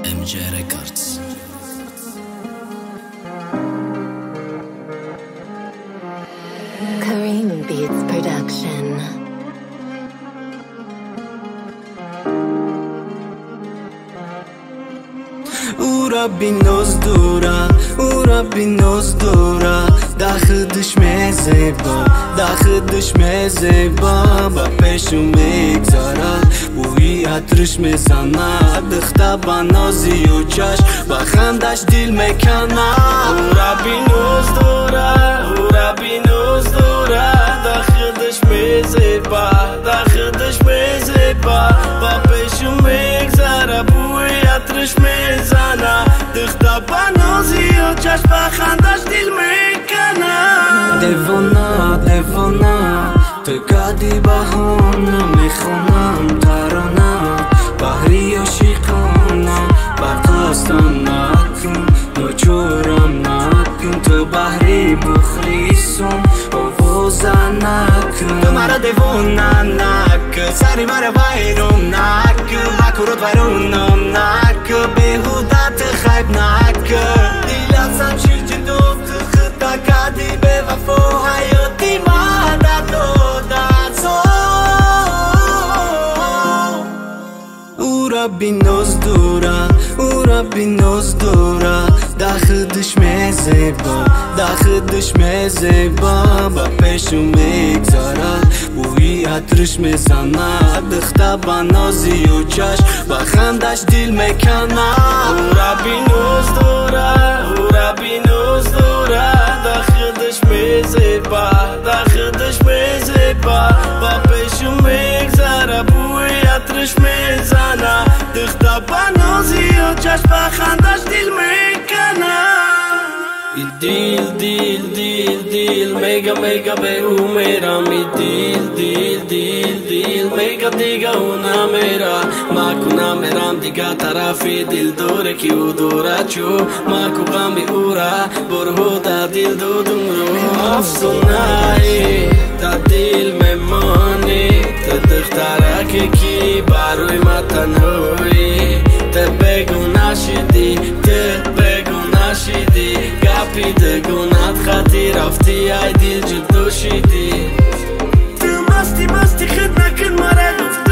MJ Records. Kareem Beats Production. Rabbi knows dora داخدش مزبا داخدش مزبا با پیشو میگذارم بوی عطرش میزنم دختا با نازی و چشم با خندش دل میکنم Rabbi knows dora داخدش مزبا داخدش مزبا با پیشو میگذارم بوی عطرش میزنم دختا با نازی و چشم با خندش دل میکنم دیوانا تگادی بهانه میخونم ترانه بحری عاشقانه برقصدم نکن نچورم نکن تو بحری مخلصم آوازم نکن تو مرا دیوانا نکن سری مرا ویرون نکن بکرات ویرونم نکن بیهودت خیب نکن دیلم شیرچی دوست خدا کردی به وفا حیاتی مدد دادن Rabbi knows dora داخدش مزبا با پیشو میگذارم بوی عطرش میزنم دختا با نازی و چشم با خندش دل میکنم Rabbi knows dora داخدش مزبا با پیشو میگذارم بوی عطرش میزنم دختا با نازی و چشم با خندش دل میکنم دیل میگا به او میرم دیل میگا دیگه او نمیرا ما کنم میرم دیگه طرفی دل دوره کی او دوره چو ما کنم بی او را برو در دل دودم رو افسونایی تا دل میمانی تا دختره کی باروی ما تنهایی تا بگو نشیدی گپی دگونت خطی رفتی ای دل جدو شیدی تو مستی خد نکن مرا